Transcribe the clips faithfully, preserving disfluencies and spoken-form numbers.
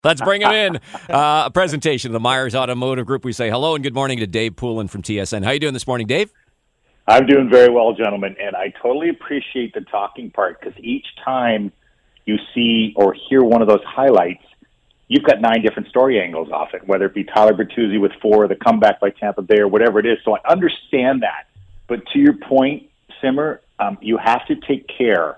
Let's bring him in. Uh, a presentation of the Myers Automotive Group. We say hello and good morning to Dave Poulin from T S N. How are you doing this morning, Dave? I'm doing very well, gentlemen, and I totally appreciate the talking part because each time you see or hear one of those highlights, you've got nine different story angles off it, whether it be Tyler Bertuzzi with four, the comeback by Tampa Bay, or whatever it is. So I understand that. But to your point, Simmer, um, you have to take care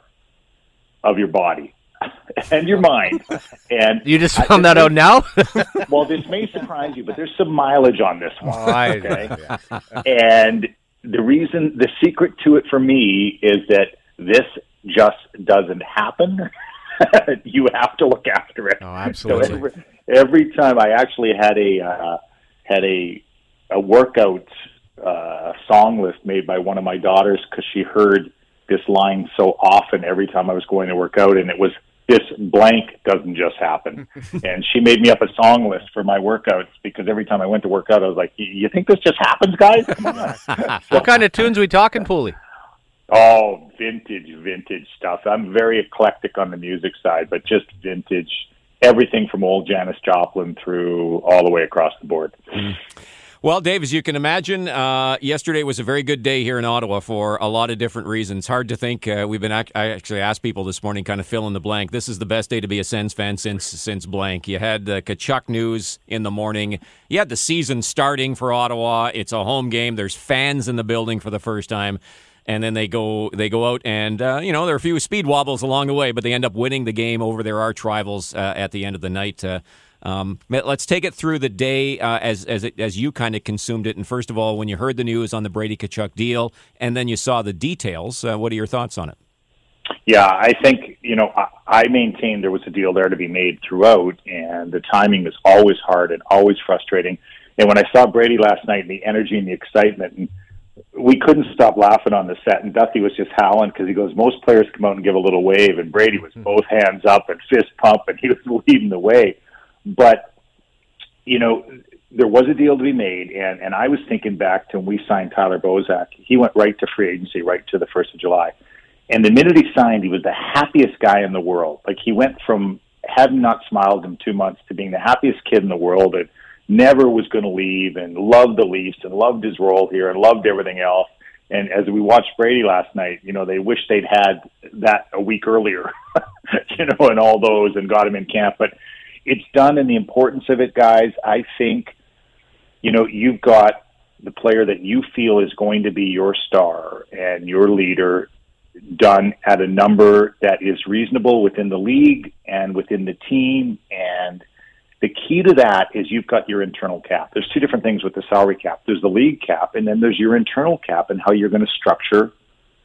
of your body and your mind. And you just found I, that out now? Well, this may surprise you, but there's some mileage on this one. Oh, I, okay? Yeah. And the reason, the secret to it for me is that this just doesn't happen. You have to look after it. Oh, absolutely. So every, every time I actually had a uh, had a a workout uh, song list made by one of my daughters because she heard this line so often every time I was going to work out, and it was, this blank doesn't just happen. And she made me up a song list for my workouts because every time I went to work out, I was like, you think this just happens, guys? Come on. So, what kind of tunes are we talking, Pooley? Oh, vintage, vintage stuff. I'm very eclectic on the music side, but just vintage, everything from old Janis Joplin through all the way across the board. Mm. Well, Dave, as you can imagine, uh, yesterday was a very good day here in Ottawa for a lot of different reasons. Hard to think. Uh, we've been ac- I actually asked people this morning, kind of fill in the blank. This is the best day to be a Sens fan since since blank. You had the Tkachuk news in the morning. You had the season starting for Ottawa. It's a home game. There's fans in the building for the first time. And then they go they go out and, uh, you know, there are a few speed wobbles along the way, but they end up winning the game over their arch rivals uh, at the end of the night. Uh, um, let's take it through the day uh, as as it, as you kind of consumed it. And first of all, when you heard the news on the Brady Tkachuk deal and then you saw the details, uh, what are your thoughts on it? Yeah, I think, you know, I, I maintain there was a deal there to be made throughout, and the timing is always hard and always frustrating. And when I saw Brady last night and the energy and the excitement, and we couldn't stop laughing on the set, and Duffy was just howling because he goes, most players come out and give a little wave, and Brady was both hands up and fist pump, and he was leading the way. But, you know, there was a deal to be made, and, and I was thinking back to when we signed Tyler Bozak. He went right to free agency, right to the first of July. And the minute he signed, he was the happiest guy in the world. Like, he went from having not smiled in two months to being the happiest kid in the world, and never was going to leave, and loved the Leafs and loved his role here and loved everything else. And as we watched Brady last night, you know, they wish they'd had that a week earlier, you know, and all those, and got him in camp. But it's done, and the importance of it, guys, I think, you know, you've got the player that you feel is going to be your star and your leader done at a number that is reasonable within the league and within the team. And the key to that is you've got your internal cap. There's two different things with the salary cap. There's the league cap, and then there's your internal cap and how you're going to structure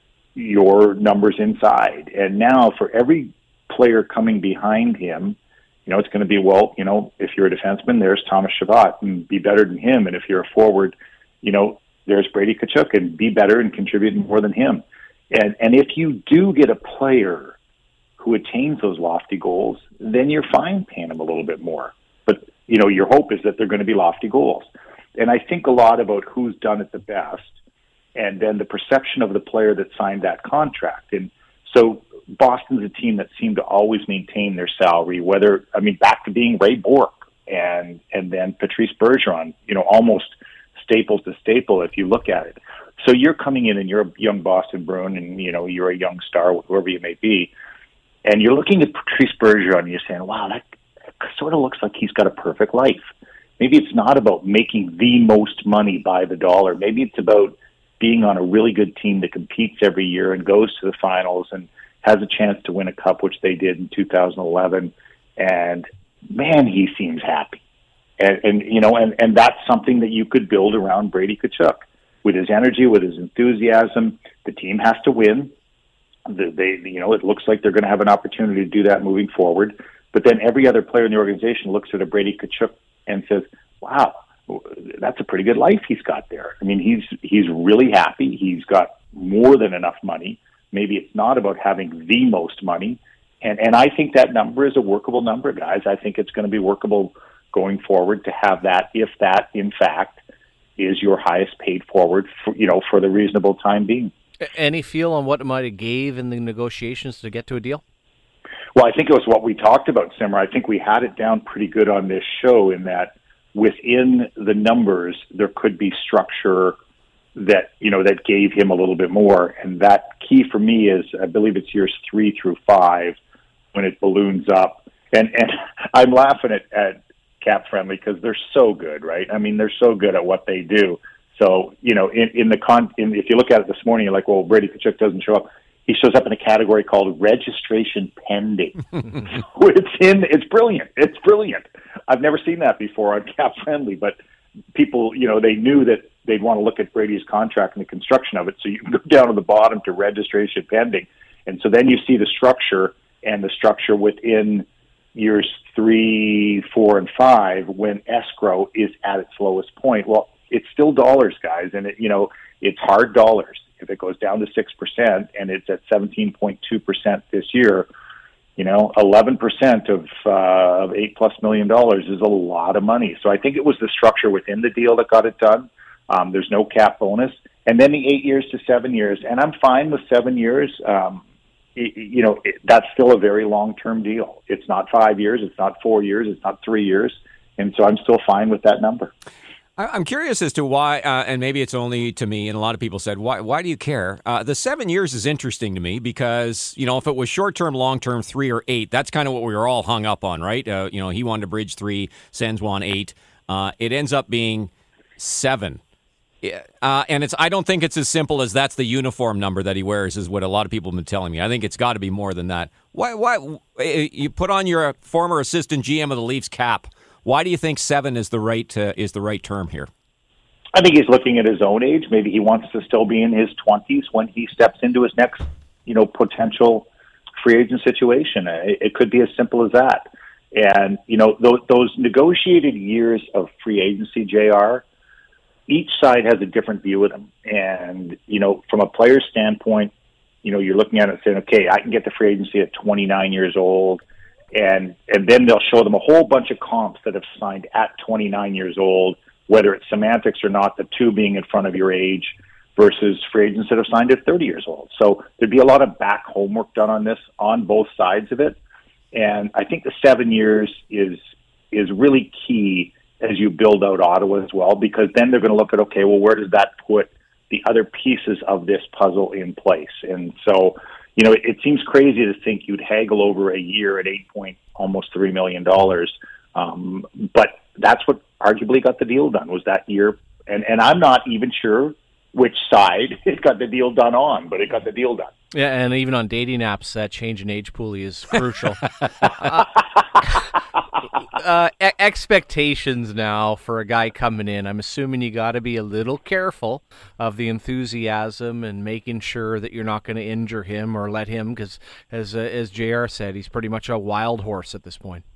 your numbers inside. And now for every player coming behind him, you know, it's going to be, well, you know, if you're a defenseman, there's Thomas Chabot and be better than him. And if you're a forward, you know, there's Brady Tkachuk and be better and contribute more than him. And and if you do get a player who attains those lofty goals, then you're fine paying him a little bit more. But, you know, your hope is that they're going to be lofty goals. And I think a lot about who's done it the best and then the perception of the player that signed that contract. And so Boston's a team that seemed to always maintain their salary, whether, I mean, back to being Ray Bourque and, and then Patrice Bergeron, you know, almost staple to staple if you look at it. So you're coming in and you're a young Boston Bruin and, you know, you're a young star, whoever you may be, and you're looking at Patrice Bergeron and you're saying, wow, that sort of looks like he's got a perfect life. Maybe it's not about making the most money by the dollar. Maybe it's about being on a really good team that competes every year and goes to the finals and has a chance to win a cup, which they did in two thousand eleven. And man, he seems happy. And, and you know, and, and that's something that you could build around Brady Tkachuk. With his energy, with his enthusiasm, the team has to win. The, they, you know, it looks like they're going to have an opportunity to do that moving forward. But then every other player in the organization looks at a Brady Tkachuk and says, wow, that's a pretty good life he's got there. I mean, he's he's really happy. He's got more than enough money. Maybe it's not about having the most money. And, and I think that number is a workable number, guys. I think it's going to be workable going forward to have that, if that, in fact, is your highest paid forward, for, you know, for the reasonable time being. Any feel on what it might have gave in the negotiations to get to a deal? Well, I think it was what we talked about, Simmer. I think we had it down pretty good on this show in that within the numbers, there could be structure that, you know, that gave him a little bit more. And that key for me is, I believe it's years three through five when it balloons up. And, and I'm laughing at, at Cap Friendly because they're so good, right? I mean, they're so good at what they do. So, you know, in, in the con, in, if you look at it this morning, you're like, well, Brady Tkachuk doesn't show up. He shows up in a category called registration pending. It's in, it's brilliant. It's brilliant. I've never seen that before on Cap Friendly, but people, you know, they knew that they'd want to look at Brady's contract and the construction of it. So you can go down to the bottom to registration pending. And so then you see the structure and the structure within years three, four, and five when escrow is at its lowest point. Well, it's still dollars, guys. And it, you know, it's hard dollars. If it goes down to six percent and it's at seventeen point two percent this year, you know, eleven percent of, uh, of eight plus million dollars is a lot of money. So I think it was the structure within the deal that got it done. Um, there's no cap bonus. And then the eight years to seven years. And I'm fine with seven years. Um, it, you know, it, that's still a very long-term deal. It's not five years. It's not four years. It's not three years. And so I'm still fine with that number. I'm curious as to why, uh, and maybe it's only to me, and a lot of people said, why Why do you care? Uh, the seven years is interesting to me because, you know, if it was short-term, long-term, three or eight, that's kind of what we were all hung up on, right? Uh, you know, he wanted to bridge three, Sens won eight. Uh, it ends up being seven. Uh, and it's I don't think it's as simple as that's the uniform number that he wears is what a lot of people have been telling me. I think it's got to be more than that. Why? Why you put on your former assistant G M of the Leafs cap? Why do you think seven is the right uh, is the right term here? I think he's looking at his own age. Maybe he wants to still be in his twenties when he steps into his next, you know, potential free agent situation. It, it could be as simple as that. And you know, those, those negotiated years of free agency, J R, each side has a different view of them. And you know, from a player's standpoint, you know, you're looking at it and saying, okay, I can get to free agency at twenty-nine years old. And and then they'll show them a whole bunch of comps that have signed at twenty-nine years old, whether it's semantics or not, the two being in front of your age versus free agents that have signed at thirty years old. So there'd be a lot of back homework done on this on both sides of it. And I think the seven years is is really key as you build out Ottawa as well, because then they're going to look at, okay, well, where does that put the other pieces of this puzzle in place? And so, you know, it, it seems crazy to think you'd haggle over a year at eight point almost three million dollars, um, but that's what arguably got the deal done was that year. And and I'm not even sure which side it got the deal done on, but it got the deal done. Yeah, and even on dating apps, that change in age pool is crucial. uh, uh, e- expectations now for a guy coming in. I'm assuming you got to be a little careful of the enthusiasm and making sure that you're not going to injure him or let him, because as uh, as J R said, he's pretty much a wild horse at this point.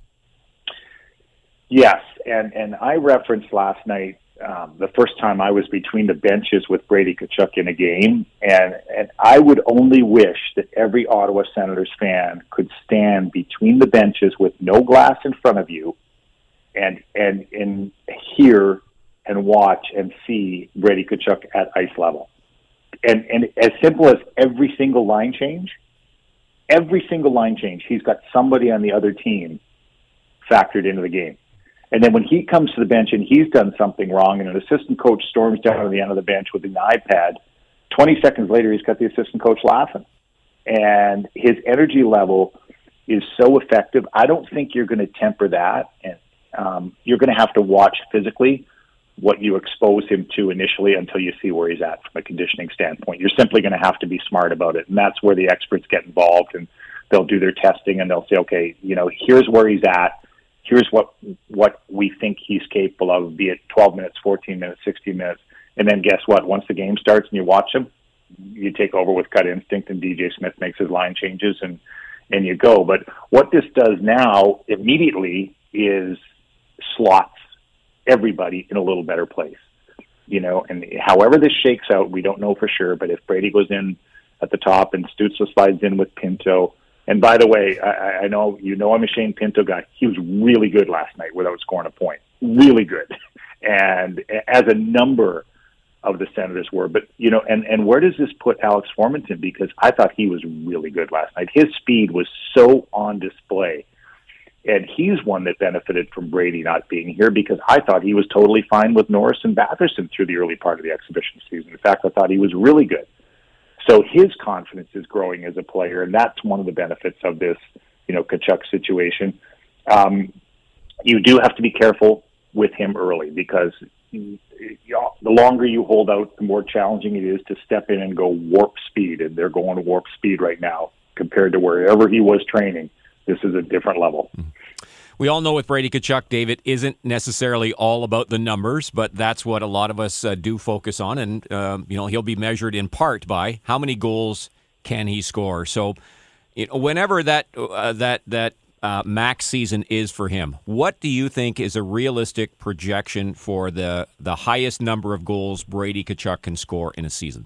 Yes, and and I referenced last night um, the first time I was between the benches with Brady Tkachuk in a game, and and I would only wish that every Ottawa Senators fan could stand between the benches with no glass in front of you, and and and hear and watch and see Brady Tkachuk at ice level, and and as simple as every single line change, every single line change, he's got somebody on the other team factored into the game. And then when he comes to the bench and he's done something wrong and an assistant coach storms down to the end of the bench with an iPad, twenty seconds later he's got the assistant coach laughing. And his energy level is so effective. I don't think you're going to temper that. And um, you're going to have to watch physically what you expose him to initially until you see where he's at from a conditioning standpoint. You're simply going to have to be smart about it. And that's where the experts get involved, and they'll do their testing and they'll say, okay, you know, here's where he's at. Here's what what we think he's capable of, be it twelve minutes, fourteen minutes, sixteen minutes. And then guess what? Once the game starts and you watch him, you take over with gut instinct and D J Smith makes his line changes and, and you go. But what this does now immediately is slots everybody in a little better place. You know, and however this shakes out, we don't know for sure. But if Brady goes in at the top and Stützle slides in with Pinto, and by the way, I, I know you know I'm a Shane Pinto guy. He was really good last night without scoring a point. Really good. And as a number of the Senators were. But, you know, and, and where does this put Alex Formenton? Because I thought he was really good last night. His speed was so on display. And he's one that benefited from Brady not being here, because I thought he was totally fine with Norris and Batherson through the early part of the exhibition season. In fact, I thought he was really good. So his confidence is growing as a player, and that's one of the benefits of this, you know, Tkachuk situation. Um, you do have to be careful with him early, because you know, the longer you hold out, the more challenging it is to step in and go warp speed, and they're going warp speed right now compared to wherever he was training. This is a different level. We all know with Brady Tkachuk, David, isn't necessarily all about the numbers, but that's what a lot of us uh, do focus on. And, uh, you know, he'll be measured in part by how many goals can he score. So, you know, whenever that uh, that that uh, max season is for him, what do you think is a realistic projection for the, the highest number of goals Brady Tkachuk can score in a season?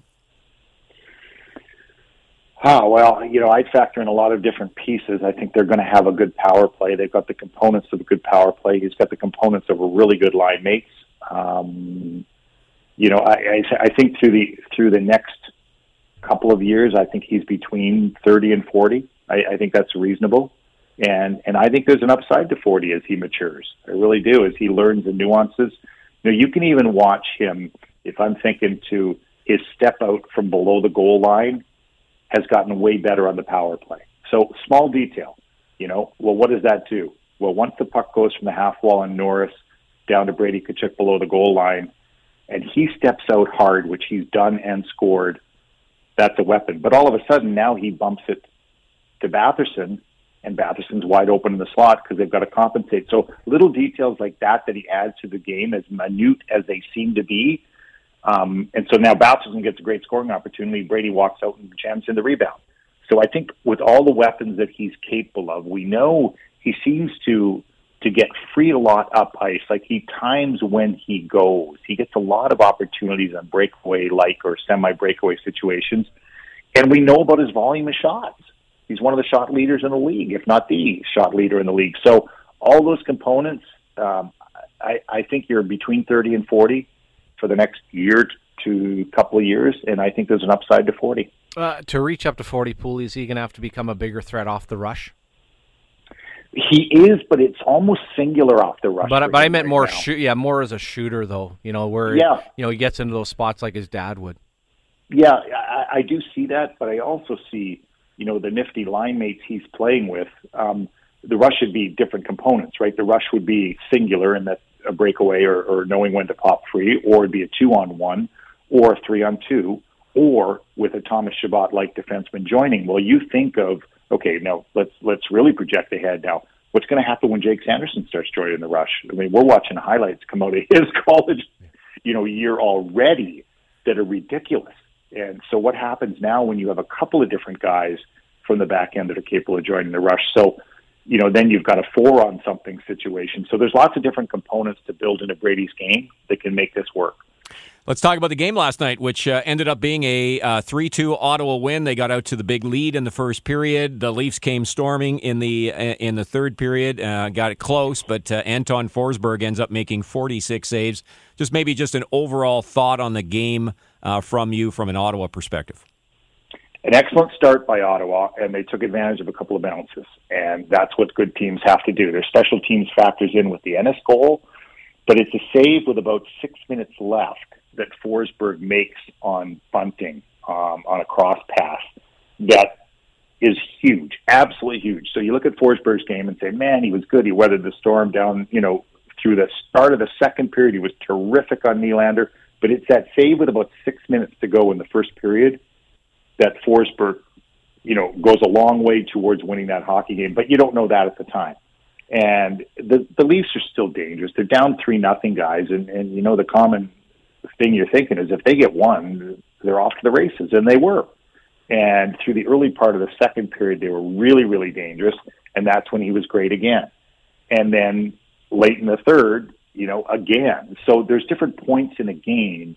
Oh, well, you know, I'd factor in a lot of different pieces. I think they're going to have a good power play. They've got the components of a good power play. He's got the components of a really good line mates. Um, you know, I, I, I think through the through the next couple of years, I think he's between thirty and forty. I, I think that's reasonable. And and I think there's an upside to forty as he matures. I really do, as he learns the nuances. You know, you can even watch him, if I'm thinking to his step out from below the goal line, has gotten way better on the power play. So small detail, you know, well, what does that do? Well, once the puck goes from the half wall on Norris down to Brady Tkachuk below the goal line, and he steps out hard, which he's done and scored, that's a weapon. But all of a sudden, now he bumps it to Batherson, and Batherson's wide open in the slot because they've got to compensate. So little details like that that he adds to the game, as minute as they seem to be. Um, and so now Batherson gets a great scoring opportunity. Brady walks out and jams in the rebound. So I think with all the weapons that he's capable of, we know he seems to to get free a lot up ice. Like, he times when he goes. He gets a lot of opportunities on breakaway-like or semi-breakaway situations. And we know about his volume of shots. He's one of the shot leaders in the league, if not the shot leader in the league. So all those components, um, I, I think you're between thirty and forty for the next year to couple of years, and I think there's an upside to forty. Uh, to reach up to forty, Pooley, is he going to have to become a bigger threat off the rush? He is, but it's almost singular off the rush. But, but I meant right more, now. shoot, yeah, more as a shooter, though. You know, where yeah. you know he gets into those spots like his dad would. Yeah, I, I do see that, but I also see, you know, the nifty line mates he's playing with. Um, the rush should be different components, right? The rush would be singular in that a breakaway or, or knowing when to pop free, or it'd be a two-on-one, or a three-on-two, or with a Thomas Chabot-like defenseman joining. Well, you think of, okay, now let's let's really project ahead now. What's going to happen when Jake Sanderson starts joining the rush? I mean, we're watching highlights come out of his college, you know, year already that are ridiculous. And so what happens now when you have a couple of different guys from the back end that are capable of joining the rush? So, you know, then you've got a four-on-something situation. So there's lots of different components to build into Brady's game that can make this work. Let's talk about the game last night, which uh, ended up being a uh, three two Ottawa win. They got out to the big lead in the first period. The Leafs came storming in the uh, in the third period, uh, got it close, but uh, Anton Forsberg ends up making forty-six saves. Just maybe just an overall thought on the game uh, from you from an Ottawa perspective. An excellent start by Ottawa, and they took advantage of a couple of bounces, and that's what good teams have to do. Their special teams factors in with the Ennis goal, but it's a save with about six minutes left that Forsberg makes on bunting um, on a cross pass that is huge, absolutely huge. So you look at Forsberg's game and say, man, he was good. He weathered the storm down, you know, through the start of the second period. He was terrific on Nylander, but it's that save with about six minutes to go in the first period that Forsberg, you know, goes a long way towards winning that hockey game, but you don't know that at the time. And the the Leafs are still dangerous. They're down three nothing, guys, and and you know the common thing you're thinking is if they get one, they're off to the races, and they were. And through the early part of the second period, they were really, really dangerous, and that's when he was great again. And then late in the third, you know, again. So there's different points in a game,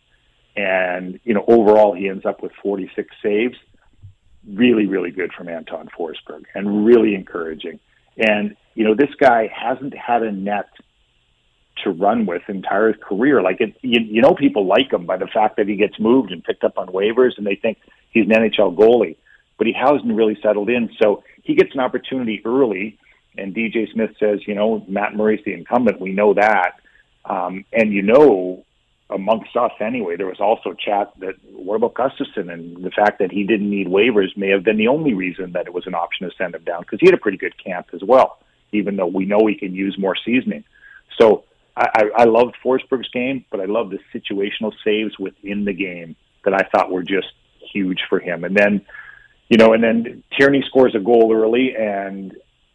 and, you know, overall he ends up with forty-six saves. Really, really good from Anton Forsberg, and really encouraging. And, you know, this guy hasn't had a net to run with entire career. Like it, you, you know, people like him by the fact that he gets moved and picked up on waivers, and they think he's an N H L goalie, but he hasn't really settled in. So he gets an opportunity early, and D J Smith says, you know, Matt Murray's the incumbent. We know that, um, and you know, amongst us anyway, there was also chat that what about Gustafsson, and the fact that he didn't need waivers may have been the only reason that it was an option to send him down, because he had a pretty good camp as well, even though we know he can use more seasoning. So I, I, I loved Forsberg's game, but I loved the situational saves within the game that I thought were just huge for him. And then, you know, and then Tierney scores a goal early, and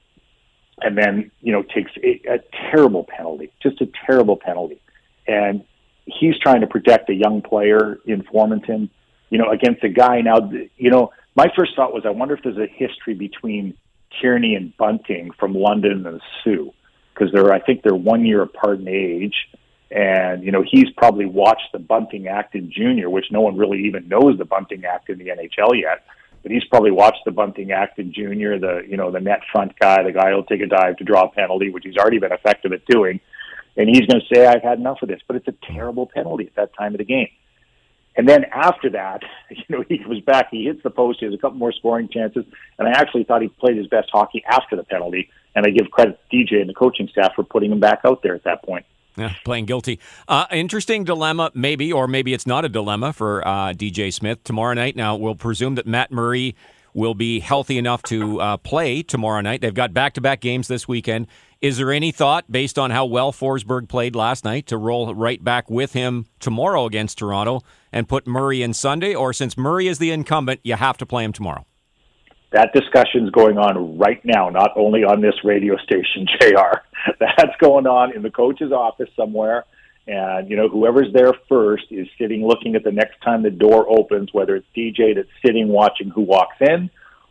and then, you know, takes a, a terrible penalty, just a terrible penalty. And he's trying to protect a young player in Formanton, you know, against a guy. Now, you know, my first thought was, I wonder if there's a history between Tierney and Bunting from London and Sioux, because they're, I think they're one year apart in age. And, you know, he's probably watched the Bunting act in junior, which no one really even knows the Bunting act in the N H L yet. But he's probably watched the Bunting act in junior, the, you know, the net front guy, the guy who'll take a dive to draw a penalty, which he's already been effective at doing. And he's going to say, I've had enough of this. But it's a terrible penalty at that time of the game. And then after that, you know, he comes back, he hits the post, he has a couple more scoring chances. And I actually thought he played his best hockey after the penalty. And I give credit to D J and the coaching staff for putting him back out there at that point. Yeah, playing guilty. Uh, interesting dilemma, maybe, or maybe it's not a dilemma for uh, D J Smith tomorrow night. Now, we'll presume that Matt Murray will be healthy enough to uh, play tomorrow night. They've got back-to-back games this weekend. Is there any thought, based on how well Forsberg played last night, to roll right back with him tomorrow against Toronto and put Murray in Sunday? Or since Murray is the incumbent, you have to play him tomorrow? That discussion's going on right now, not only on this radio station, J R. That's going on in the coach's office somewhere. And, you know, whoever's there first is sitting looking at the next time the door opens, whether it's D J that's sitting watching who walks in,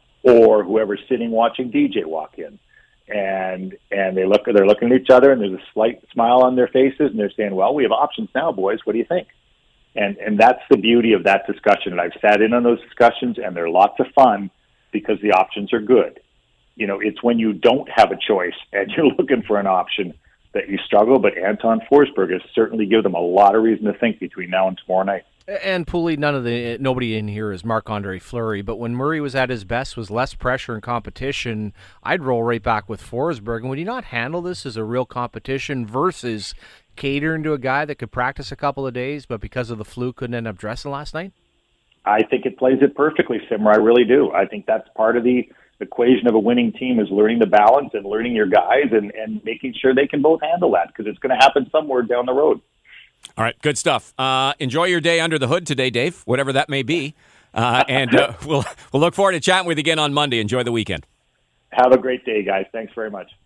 or whoever's sitting watching D J walk in. And and they look, they're looking at each other, and there's a slight smile on their faces, and they're saying, well, we have options now, boys. What do you think? And and that's the beauty of that discussion. And I've sat in on those discussions, and they're lots of fun because the options are good. You know, it's when you don't have a choice and you're looking for an option that you struggle. But Anton Forsberg has certainly given them a lot of reason to think between now and tomorrow night. And Pooley, none of the nobody in here is Marc-Andre Fleury, but when Murray was at his best, was less pressure and competition, I'd roll right back with Forsberg. And would he not handle this as a real competition versus catering to a guy that could practice a couple of days, but because of the flu couldn't end up dressing last night? I think it plays it perfectly, Simmer. I really do. I think that's part of the equation of a winning team, is learning the balance and learning your guys and, and making sure they can both handle that, because it's going to happen somewhere down the road. All right, good stuff. Uh, enjoy your day under the hood today, Dave, whatever that may be. Uh, and uh, we'll we'll look forward to chatting with you again on Monday. Enjoy the weekend. Have a great day, guys. Thanks very much.